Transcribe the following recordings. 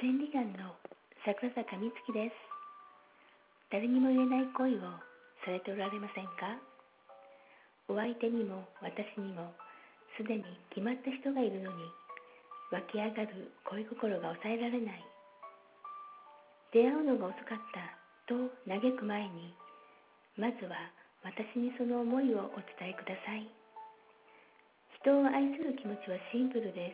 千里眼の桜坂美月です。誰にも言えない恋をされておられませんか？お相手にも私にもすでに決まった人がいるのに、湧き上がる恋心が抑えられない。出会うのが遅かったと嘆く前に、まずは私にその思いをお伝えください。人を愛する気持ちはシンプルです。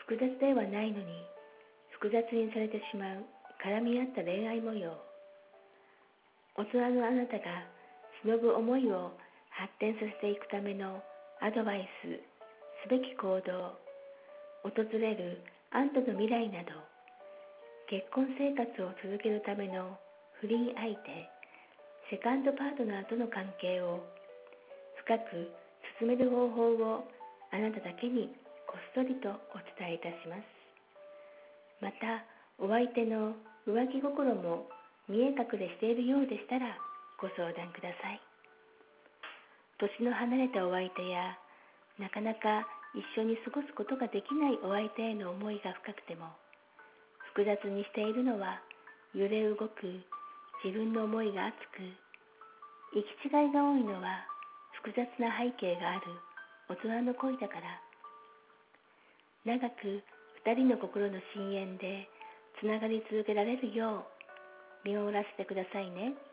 複雑ではないのに複雑にされてしまう絡み合った恋愛模様。大人のあなたが忍ぶ思いを発展させていくためのアドバイスすべき行動、訪れるあんたの未来など、結婚生活を続けるための不倫相手、セカンドパートナーとの関係を深く進める方法をあなただけにこっそりとお伝えいたします。また、お相手の浮気心も見え隠れしているようでしたらご相談ください。年の離れたお相手や、なかなか一緒に過ごすことができないお相手への思いが深くても、複雑にしているのは揺れ動く自分の思いが熱く、行き違いが多いのは複雑な背景がある大人の恋だから。長く二人の心の深淵でつながり続けられるよう見守らせてくださいね。